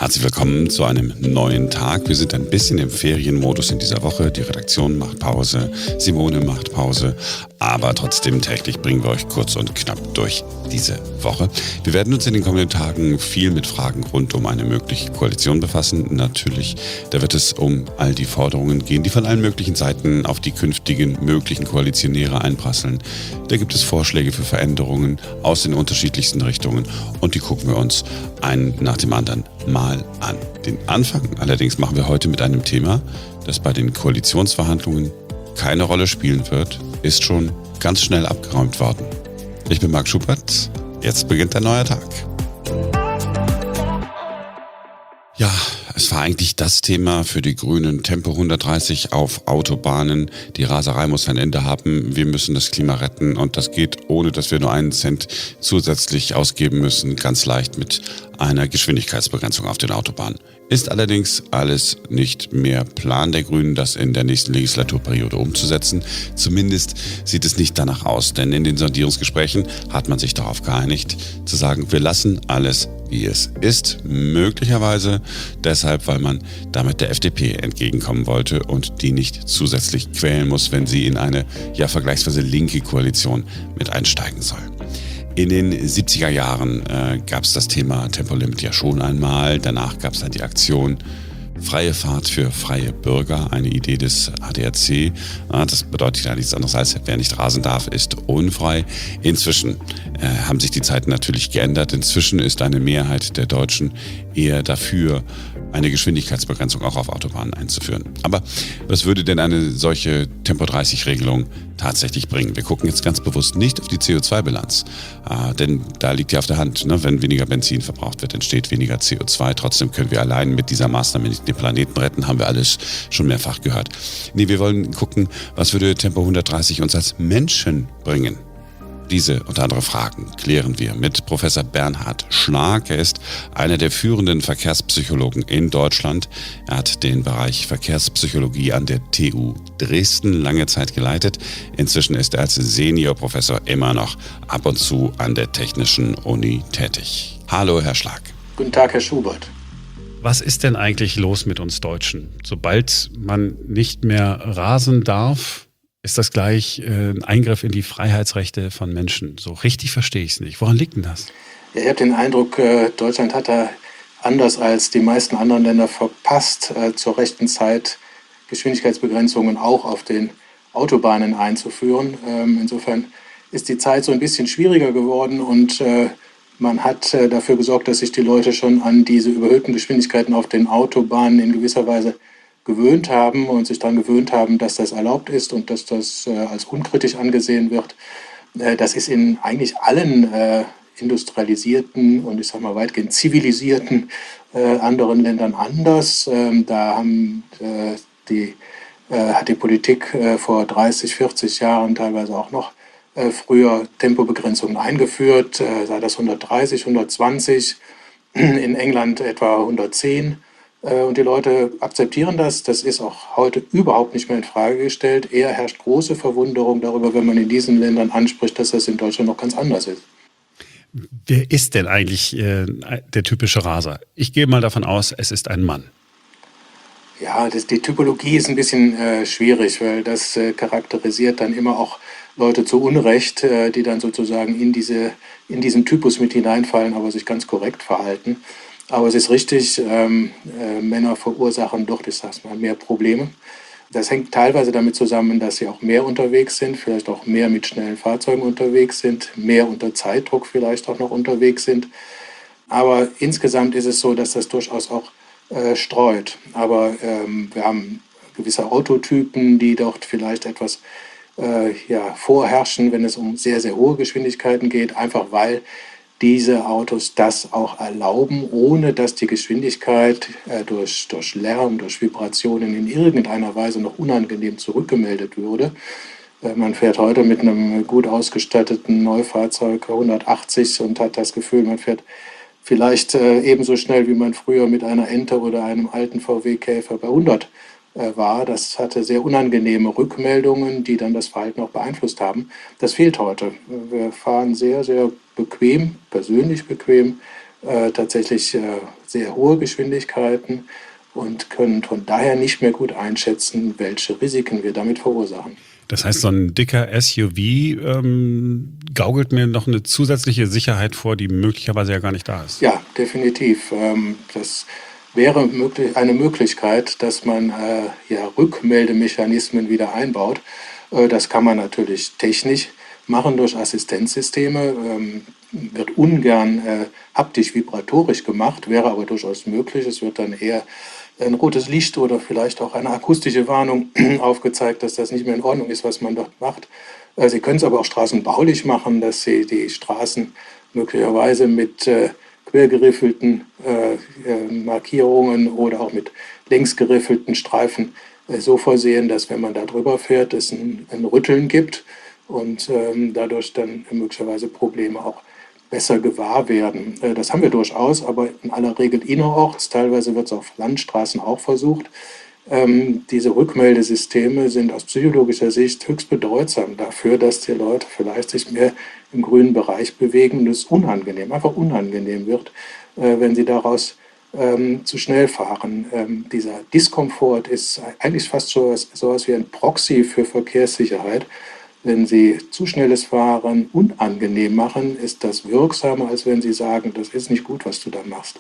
Herzlich willkommen zu einem neuen Tag. Wir sind ein bisschen im Ferienmodus in dieser Woche. Die Redaktion macht Pause, Simone macht Pause, aber trotzdem täglich bringen wir euch kurz und knapp durch diese Woche. Wir werden uns in den kommenden Tagen viel mit Fragen rund um eine mögliche Koalition befassen. Natürlich, da wird es um all die Forderungen gehen, die von allen möglichen Seiten auf die künftigen möglichen Koalitionäre einprasseln. Da gibt es Vorschläge für Veränderungen aus den unterschiedlichsten Richtungen und die gucken wir uns einen nach dem anderen mal an. Den Anfang allerdings machen wir heute mit einem Thema, das bei den Koalitionsverhandlungen keine Rolle spielen wird, ist schon ganz schnell abgeräumt worden. Ich bin Marc Schubert, jetzt beginnt ein neuer Tag. Ja, es war eigentlich das Thema für die Grünen. Tempo 130 auf Autobahnen. Die Raserei muss ein Ende haben. Wir müssen das Klima retten und das geht, ohne dass wir nur einen Cent zusätzlich ausgeben müssen, ganz leicht mit einer Geschwindigkeitsbegrenzung auf den Autobahnen. Ist allerdings alles nicht mehr Plan der Grünen, das in der nächsten Legislaturperiode umzusetzen. Zumindest sieht es nicht danach aus, denn in den Sondierungsgesprächen hat man sich darauf geeinigt, zu sagen, wir lassen alles, wie es ist. Möglicherweise deshalb, weil man damit der FDP entgegenkommen wollte und die nicht zusätzlich quälen muss, wenn sie in eine vergleichsweise linke Koalition mit einsteigen soll. In den 70er Jahren gab es das Thema Tempolimit ja schon einmal. Danach gab es dann die Aktion Freie Fahrt für freie Bürger, eine Idee des ADAC. Das bedeutet ja nichts anderes als, wer nicht rasen darf, ist unfrei. Inzwischen haben sich die Zeiten natürlich geändert. Inzwischen ist eine Mehrheit der Deutschen eher dafür, eine Geschwindigkeitsbegrenzung auch auf Autobahnen einzuführen. Aber was würde denn eine solche Tempo-30-Regelung tatsächlich bringen? Wir gucken jetzt ganz bewusst nicht auf die CO2-Bilanz, denn da liegt ja auf der Hand, wenn weniger Benzin verbraucht wird, entsteht weniger CO2. Trotzdem können wir allein mit dieser Maßnahme nicht den Planeten retten, haben wir alles schon mehrfach gehört. Nee, wir wollen gucken, was würde Tempo 130 uns als Menschen bringen? Diese und andere Fragen klären wir mit Professor Bernhard Schnark. Er ist einer der führenden Verkehrspsychologen in Deutschland. Er hat den Bereich Verkehrspsychologie an der TU Dresden lange Zeit geleitet. Inzwischen ist er als Seniorprofessor immer noch ab und zu an der Technischen Uni tätig. Hallo, Herr Schnark. Guten Tag, Herr Schubert. Was ist denn eigentlich los mit uns Deutschen? Sobald man nicht mehr rasen darf, ist das gleich ein Eingriff in die Freiheitsrechte von Menschen. So richtig verstehe ich es nicht. Woran liegt denn das? Ja, ich habe den Eindruck, Deutschland hat da anders als die meisten anderen Länder verpasst, zur rechten Zeit Geschwindigkeitsbegrenzungen auch auf den Autobahnen einzuführen. Insofern ist die Zeit so ein bisschen schwieriger geworden und man hat dafür gesorgt, dass sich die Leute schon an diese überhöhten Geschwindigkeiten auf den Autobahnen in gewisser Weise gewöhnt haben und sich daran gewöhnt haben, dass das erlaubt ist und dass das als unkritisch angesehen wird. Das ist in eigentlich allen industrialisierten und ich sage mal weitgehend zivilisierten anderen Ländern anders. Da hat die Politik vor 30, 40 Jahren teilweise auch noch früher Tempobegrenzungen eingeführt, sei das 130, 120, in England etwa 110. Und die Leute akzeptieren das. Das ist auch heute überhaupt nicht mehr in Frage gestellt. Eher herrscht große Verwunderung darüber, wenn man in diesen Ländern anspricht, dass das in Deutschland noch ganz anders ist. Wer ist denn eigentlich der typische Raser? Ich gehe mal davon aus, es ist ein Mann. Ja, die Typologie ist ein bisschen schwierig, weil das charakterisiert dann immer auch Leute zu Unrecht, die dann sozusagen in diesen Typus mit hineinfallen, aber sich ganz korrekt verhalten. Aber es ist richtig, Männer verursachen doch, ich sag's mal, mehr Probleme. Das hängt teilweise damit zusammen, dass sie auch mehr unterwegs sind, vielleicht auch mehr mit schnellen Fahrzeugen unterwegs sind, mehr unter Zeitdruck vielleicht auch noch unterwegs sind. Aber insgesamt ist es so, dass das durchaus auch streut. Aber wir haben gewisse Autotypen, die dort vielleicht etwas vorherrschen, wenn es um sehr, sehr hohe Geschwindigkeiten geht, einfach weil diese Autos das auch erlauben, ohne dass die Geschwindigkeit durch Lärm, durch Vibrationen in irgendeiner Weise noch unangenehm zurückgemeldet würde. Man fährt heute mit einem gut ausgestatteten Neufahrzeug 180 und hat das Gefühl, man fährt vielleicht ebenso schnell, wie man früher mit einer Ente oder einem alten VW-Käfer bei 100 war. Das hatte sehr unangenehme Rückmeldungen, die dann das Verhalten auch beeinflusst haben. Das fehlt heute. Wir fahren sehr, sehr bequem, persönlich bequem, tatsächlich sehr hohe Geschwindigkeiten und können von daher nicht mehr gut einschätzen, welche Risiken wir damit verursachen. Das heißt, so ein dicker SUV gaukelt mir noch eine zusätzliche Sicherheit vor, die möglicherweise ja gar nicht da ist. Ja, definitiv. Das wäre eine Möglichkeit, dass man Rückmeldemechanismen wieder einbaut. Das kann man natürlich technisch machen durch Assistenzsysteme, wird ungern haptisch-vibratorisch gemacht, wäre aber durchaus möglich. Es wird dann eher ein rotes Licht oder vielleicht auch eine akustische Warnung aufgezeigt, dass das nicht mehr in Ordnung ist, was man dort macht. Sie können es aber auch straßenbaulich machen, dass Sie die Straßen möglicherweise mit quergeriffelten Markierungen oder auch mit längsgeriffelten Streifen so vorsehen, dass wenn man da drüber fährt, es ein Rütteln gibt und dadurch dann möglicherweise Probleme auch besser gewahr werden. Das haben wir durchaus, aber in aller Regel innerorts. Teilweise wird es auf Landstraßen auch versucht. Diese Rückmeldesysteme sind aus psychologischer Sicht höchst bedeutsam dafür, dass die Leute vielleicht sich mehr im grünen Bereich bewegen und es einfach unangenehm wird, wenn sie daraus zu schnell fahren. Dieser Diskomfort ist eigentlich fast so etwas wie ein Proxy für Verkehrssicherheit. Wenn Sie zu schnelles Fahren unangenehm machen, ist das wirksamer, als wenn Sie sagen, das ist nicht gut, was du da machst.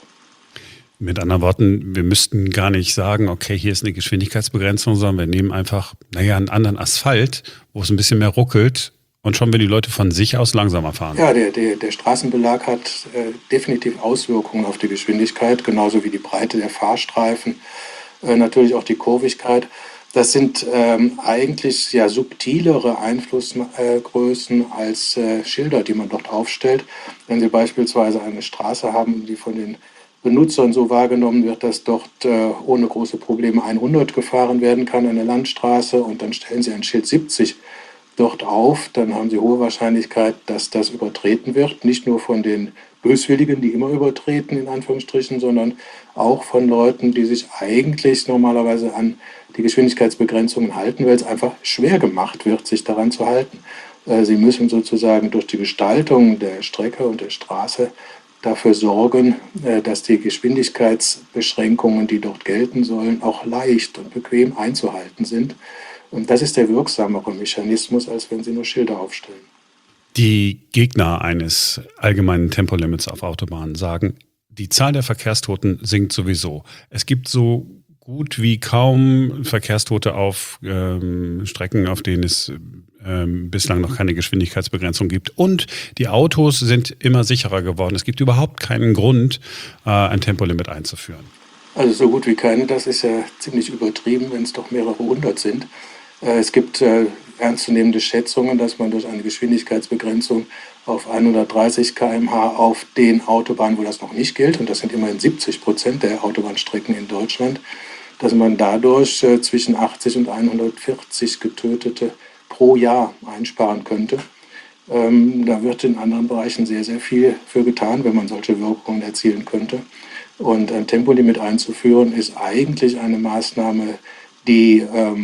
Mit anderen Worten, wir müssten gar nicht sagen, okay, hier ist eine Geschwindigkeitsbegrenzung, sondern wir nehmen einfach, einen anderen Asphalt, wo es ein bisschen mehr ruckelt und schon, wenn die Leute von sich aus langsamer fahren. Ja, der Straßenbelag hat definitiv Auswirkungen auf die Geschwindigkeit, genauso wie die Breite der Fahrstreifen, natürlich auch die Kurvigkeit. Das sind eigentlich subtilere Einflussgrößen als Schilder, die man dort aufstellt. Wenn Sie beispielsweise eine Straße haben, die von den Benutzern so wahrgenommen wird, dass dort ohne große Probleme 100 gefahren werden kann, eine Landstraße, und dann stellen Sie ein Schild 70 dort auf, dann haben Sie hohe Wahrscheinlichkeit, dass das übertreten wird. Nicht nur von den Böswilligen, die immer übertreten, in Anführungsstrichen, sondern auch von Leuten, die sich eigentlich normalerweise an die Geschwindigkeitsbegrenzungen halten, weil es einfach schwer gemacht wird, sich daran zu halten. Sie müssen sozusagen durch die Gestaltung der Strecke und der Straße dafür sorgen, dass die Geschwindigkeitsbeschränkungen, die dort gelten sollen, auch leicht und bequem einzuhalten sind. Und das ist der wirksamere Mechanismus, als wenn Sie nur Schilder aufstellen. Die Gegner eines allgemeinen Tempolimits auf Autobahnen sagen, die Zahl der Verkehrstoten sinkt sowieso. Es gibt so gut wie kaum Verkehrstote auf Strecken, auf denen es bislang noch keine Geschwindigkeitsbegrenzung gibt. Und die Autos sind immer sicherer geworden. Es gibt überhaupt keinen Grund, ein Tempolimit einzuführen. Also so gut wie keine, das ist ja ziemlich übertrieben, wenn es doch mehrere hundert sind. Es gibt ernstzunehmende Schätzungen, dass man durch eine Geschwindigkeitsbegrenzung auf 130 km/h auf den Autobahnen, wo das noch nicht gilt, und das sind immerhin 70% der Autobahnstrecken in Deutschland, dass man dadurch zwischen 80 und 140 Getötete pro Jahr einsparen könnte. Da wird in anderen Bereichen sehr, sehr viel für getan, wenn man solche Wirkungen erzielen könnte. Und ein Tempolimit einzuführen ist eigentlich eine Maßnahme, die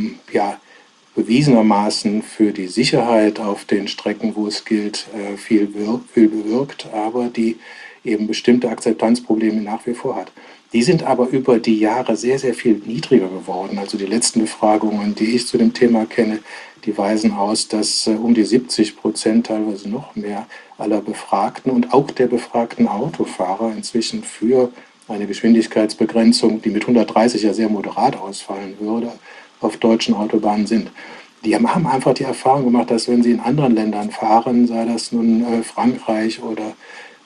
bewiesenermaßen für die Sicherheit auf den Strecken, wo es gilt, viel bewirkt, aber die eben bestimmte Akzeptanzprobleme nach wie vor hat. Die sind aber über die Jahre sehr, sehr viel niedriger geworden. Also die letzten Befragungen, die ich zu dem Thema kenne, die weisen aus, dass um die 70%, teilweise noch mehr, aller Befragten und auch der befragten Autofahrer inzwischen für eine Geschwindigkeitsbegrenzung, die mit 130 ja sehr moderat ausfallen würde, auf deutschen Autobahnen sind. Die haben einfach die Erfahrung gemacht, dass wenn sie in anderen Ländern fahren, sei das nun Frankreich oder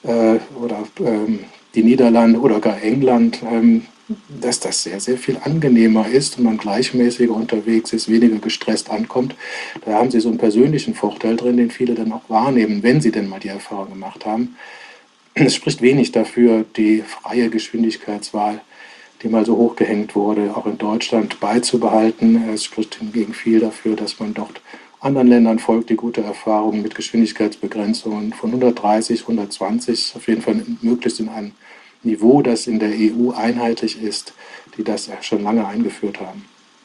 die Niederlande oder gar England, dass das sehr, sehr viel angenehmer ist und man gleichmäßiger unterwegs ist, weniger gestresst ankommt. Da haben sie so einen persönlichen Vorteil drin, den viele dann auch wahrnehmen, wenn sie denn mal die Erfahrung gemacht haben. Es spricht wenig dafür, die freie Geschwindigkeitswahl, die mal so hochgehängt wurde, auch in Deutschland beizubehalten. Es spricht hingegen viel dafür, dass man dort anderen Ländern folgt, die gute Erfahrungen mit Geschwindigkeitsbegrenzungen von 130, 120, auf jeden Fall möglichst in einem Niveau, das in der EU einheitlich ist, die das schon lange eingeführt haben.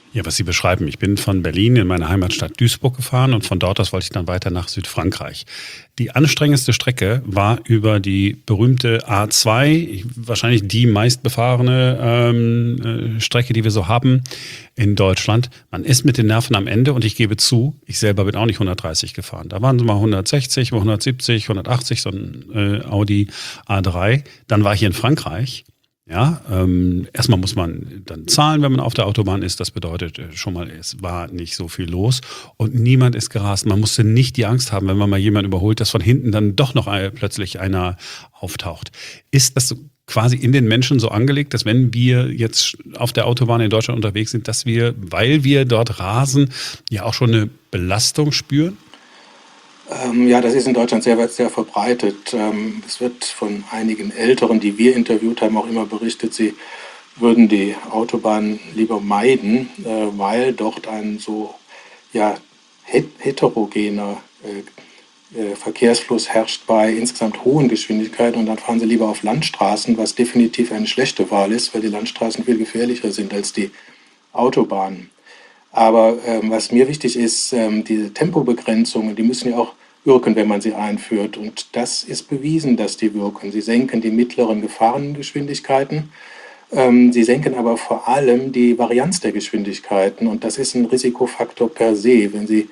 Ja, was Sie beschreiben. Ich bin von Berlin in meine Heimatstadt Duisburg gefahren und von dort aus wollte ich dann weiter nach Südfrankreich. Die anstrengendste Strecke war über die berühmte A2, wahrscheinlich die meistbefahrene Strecke, die wir so haben in Deutschland. Man ist mit den Nerven am Ende und ich gebe zu, ich selber bin auch nicht 130 gefahren. Da waren so mal 160, mal 170, 180, so ein Audi A3. Dann war ich in Frankreich. Ja, erstmal muss man dann zahlen, wenn man auf der Autobahn ist. Das bedeutet schon mal, es war nicht so viel los und niemand ist gerast. Man musste nicht die Angst haben, wenn man mal jemanden überholt, dass von hinten dann doch noch plötzlich einer auftaucht. Ist das so quasi in den Menschen so angelegt, dass wenn wir jetzt auf der Autobahn in Deutschland unterwegs sind, dass wir, weil wir dort rasen, ja auch schon eine Belastung spüren? Ja, das ist in Deutschland sehr, sehr verbreitet. Es wird von einigen Älteren, die wir interviewt haben, auch immer berichtet, sie würden die Autobahn lieber meiden, weil dort ein so ja, heterogener Verkehrsfluss herrscht bei insgesamt hohen Geschwindigkeiten und dann fahren sie lieber auf Landstraßen, was definitiv eine schlechte Wahl ist, weil die Landstraßen viel gefährlicher sind als die Autobahnen. Aber was mir wichtig ist, diese Tempobegrenzungen, die müssen ja auch wirken, wenn man sie einführt. Und das ist bewiesen, dass die wirken. Sie senken die mittleren Gefahrengeschwindigkeiten. Sie senken aber vor allem die Varianz der Geschwindigkeiten. Und das ist ein Risikofaktor per se. Wenn Sie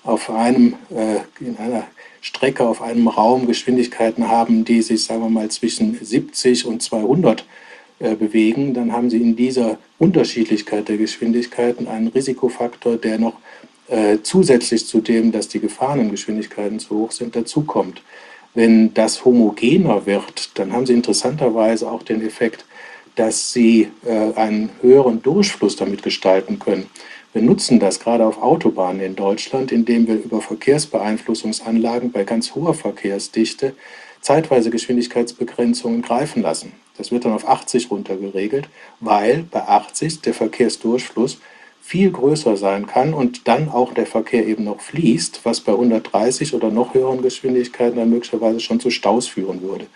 in einer Strecke, auf einem Raum Geschwindigkeiten haben, die sich, sagen wir mal, zwischen 70 und 200 bewegen, dann haben Sie in dieser Unterschiedlichkeit der Geschwindigkeiten einen Risikofaktor, der noch zusätzlich zu dem, dass die Gefahrengeschwindigkeiten zu hoch sind, dazukommt. Wenn das homogener wird, dann haben Sie interessanterweise auch den Effekt, dass Sie einen höheren Durchfluss damit gestalten können. Wir nutzen das gerade auf Autobahnen in Deutschland, indem wir über Verkehrsbeeinflussungsanlagen bei ganz hoher Verkehrsdichte zeitweise Geschwindigkeitsbegrenzungen greifen lassen. Das wird dann auf 80 runter geregelt, weil bei 80 der Verkehrsdurchfluss viel größer sein kann und dann auch der Verkehr eben noch fließt, was bei 130 oder noch höheren Geschwindigkeiten dann möglicherweise schon zu Staus führen würde.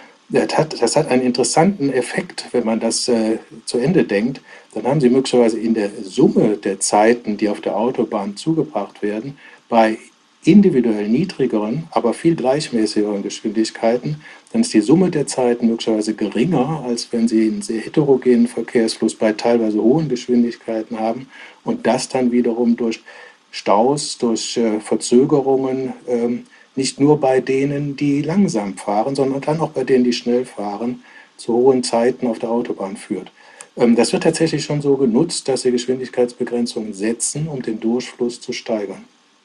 Das hat einen interessanten Effekt, wenn man das zu Ende denkt. Dann haben Sie möglicherweise in der Summe der Zeiten, die auf der Autobahn zugebracht werden, bei individuell niedrigeren, aber viel gleichmäßigeren Geschwindigkeiten, dann ist die Summe der Zeiten möglicherweise geringer, als wenn Sie einen sehr heterogenen Verkehrsfluss bei teilweise hohen Geschwindigkeiten haben und das dann wiederum durch Staus, durch Verzögerungen, nicht nur bei denen, die langsam fahren, sondern dann auch bei denen, die schnell fahren, zu hohen Zeiten auf der Autobahn führt. Das wird tatsächlich schon so genutzt, dass sie Geschwindigkeitsbegrenzungen setzen, um den Durchfluss zu steigern.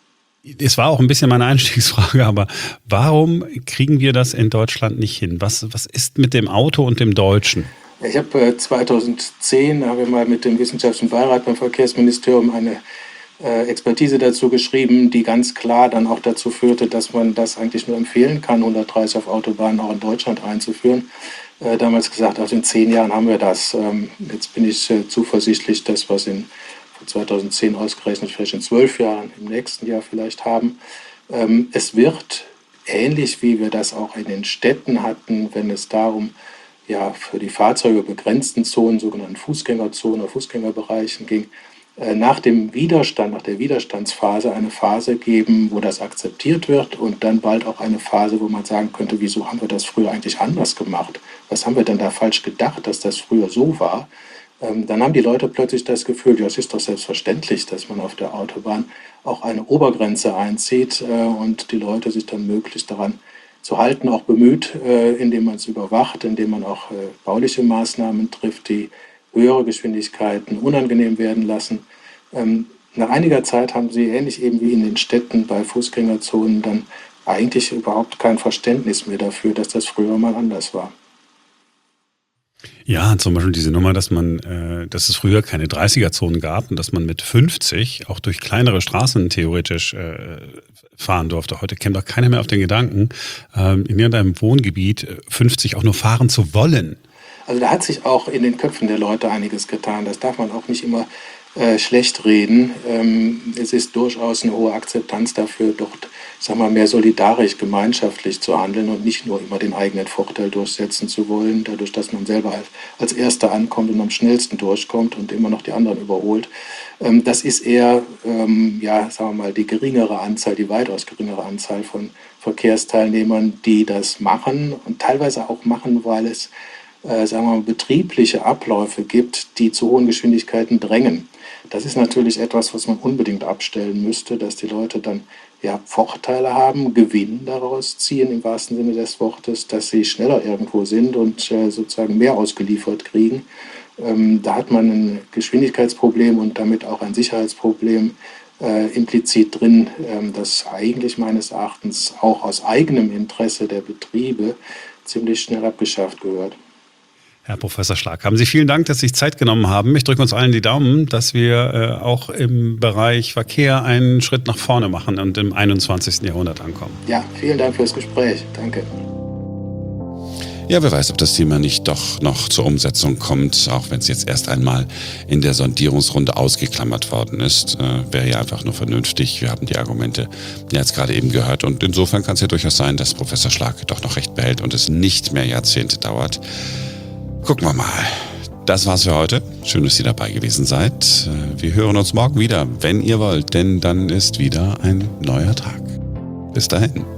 Es war auch ein bisschen meine Einstiegsfrage, aber warum kriegen wir das in Deutschland nicht hin? Was ist mit dem Auto und dem Deutschen? Ich habe 2010 haben wir mal mit dem Wissenschaftlichen Beirat beim Verkehrsministerium eine Expertise dazu geschrieben, die ganz klar dann auch dazu führte, dass man das eigentlich nur empfehlen kann, 130 auf Autobahnen auch in Deutschland einzuführen. Damals gesagt, also in 10 Jahren haben wir das. Jetzt bin ich zuversichtlich, dass wir es in 2010 ausgerechnet vielleicht in 12 Jahren, im nächsten Jahr vielleicht haben. Es wird ähnlich wie wir das auch in den Städten hatten, wenn es darum ja für die Fahrzeuge begrenzten Zonen, sogenannten Fußgängerzonen oder Fußgängerbereichen ging, nach dem Widerstand, nach der Widerstandsphase eine Phase geben, wo das akzeptiert wird und dann bald auch eine Phase, wo man sagen könnte, wieso haben wir das früher eigentlich anders gemacht? Was haben wir denn da falsch gedacht, dass das früher so war? Dann haben die Leute plötzlich das Gefühl, ja, es ist doch selbstverständlich, dass man auf der Autobahn auch eine Obergrenze einzieht und die Leute sich dann möglichst daran zu halten, auch bemüht, indem man es überwacht, indem man auch bauliche Maßnahmen trifft, die höhere Geschwindigkeiten unangenehm werden lassen. Nach einiger Zeit haben sie, ähnlich eben wie in den Städten bei Fußgängerzonen, dann eigentlich überhaupt kein Verständnis mehr dafür, dass das früher mal anders war. Ja, zum Beispiel diese Nummer, dass es früher keine 30er-Zonen gab und dass man mit 50 auch durch kleinere Straßen theoretisch fahren durfte. Heute käme doch keiner mehr auf den Gedanken, in irgendeinem Wohngebiet 50 auch nur fahren zu wollen. Also da hat sich auch in den Köpfen der Leute einiges getan. Das darf man auch nicht immer schlecht reden. Es ist durchaus eine hohe Akzeptanz dafür, dort mehr solidarisch, gemeinschaftlich zu handeln und nicht nur immer den eigenen Vorteil durchsetzen zu wollen, dadurch, dass man selber als Erster ankommt und am schnellsten durchkommt und immer noch die anderen überholt. Das ist eher, die geringere Anzahl, die weitaus geringere Anzahl von Verkehrsteilnehmern, die das machen und teilweise auch machen, weil es betriebliche Abläufe gibt, die zu hohen Geschwindigkeiten drängen. Das ist natürlich etwas, was man unbedingt abstellen müsste, dass die Leute dann Vorteile haben, Gewinn daraus ziehen im wahrsten Sinne des Wortes, dass sie schneller irgendwo sind und sozusagen mehr ausgeliefert kriegen. Da hat man ein Geschwindigkeitsproblem und damit auch ein Sicherheitsproblem implizit drin, das eigentlich meines Erachtens auch aus eigenem Interesse der Betriebe ziemlich schnell abgeschafft gehört. Herr Professor Schlag, haben Sie vielen Dank, dass Sie sich Zeit genommen haben. Ich drücke uns allen die Daumen, dass wir auch im Bereich Verkehr einen Schritt nach vorne machen und im 21. Jahrhundert ankommen. Ja, vielen Dank fürs Gespräch. Danke. Ja, wer weiß, ob das Thema nicht doch noch zur Umsetzung kommt, auch wenn es jetzt erst einmal in der Sondierungsrunde ausgeklammert worden ist. Wäre ja einfach nur vernünftig. Wir haben die Argumente jetzt gerade eben gehört und insofern kann es ja durchaus sein, dass Professor Schlag doch noch recht behält und es nicht mehr Jahrzehnte dauert. Gucken wir mal. Das war's für heute. Schön, dass ihr dabei gewesen seid. Wir hören uns morgen wieder, wenn ihr wollt, denn dann ist wieder ein neuer Tag. Bis dahin.